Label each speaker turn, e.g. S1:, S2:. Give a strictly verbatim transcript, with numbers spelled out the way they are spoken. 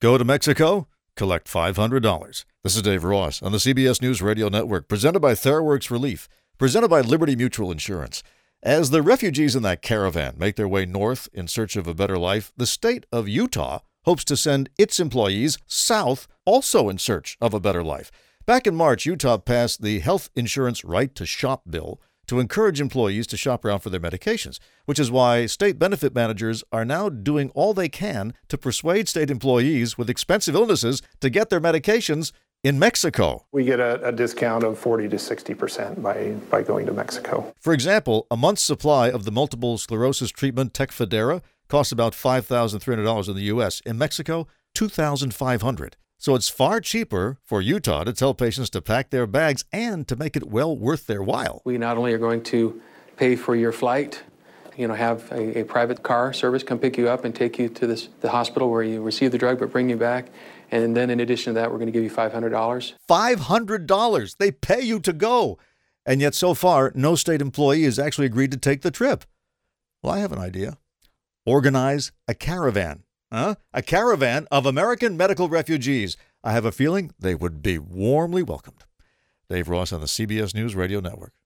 S1: Go to Mexico, collect five hundred dollars. This is Dave Ross on the C B S News Radio Network, presented by TheraWorks Relief, presented by Liberty Mutual Insurance. As the refugees in that caravan make their way north in search of a better life, the state of Utah hopes to send its employees south also in search of a better life. Back in March, Utah passed the Health Insurance Right to Shop bill to encourage employees to shop around for their medications, which is why state benefit managers are now doing all they can to persuade state employees with expensive illnesses to get their medications in Mexico.
S2: We get a, a discount of forty to sixty percent by, by going to Mexico.
S1: For example, a month's supply of the multiple sclerosis treatment Tecfidera costs about five thousand three hundred dollars in the U S. In Mexico, two thousand five hundred dollars. So it's far cheaper for Utah to tell patients to pack their bags and to make it well worth their while.
S3: We not only are going to pay for your flight, you know, have a, a private car service come pick you up and take you to this, the hospital where you receive the drug, but bring you back. And then in addition to that, we're going to give you five hundred dollars.
S1: five hundred dollars! They pay you to go. And yet so far, no state employee has actually agreed to take the trip. Well, I have an idea. Organize a caravan. Huh? A caravan of American medical refugees. I have a feeling they would be warmly welcomed. Dave Ross on the C B S News Radio Network.